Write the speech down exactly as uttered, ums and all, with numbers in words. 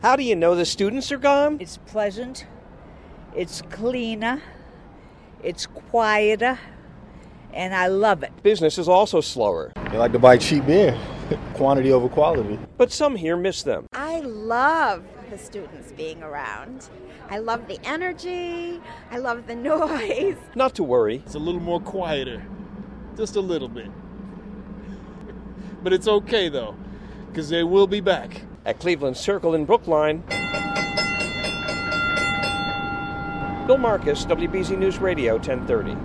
How do you know the students are gone? It's pleasant, it's cleaner, it's quieter, and I love it. Business is also slower. They like to buy cheap beer, quantity over quality. But some here miss them. I love the students being around. I love the energy. I love the noise. Not to worry. It's a little more quieter, just a little bit. But it's okay, though, because they will be back. At Cleveland Circle in Brookline, Bill Marcus, W B Z News Radio, ten thirty.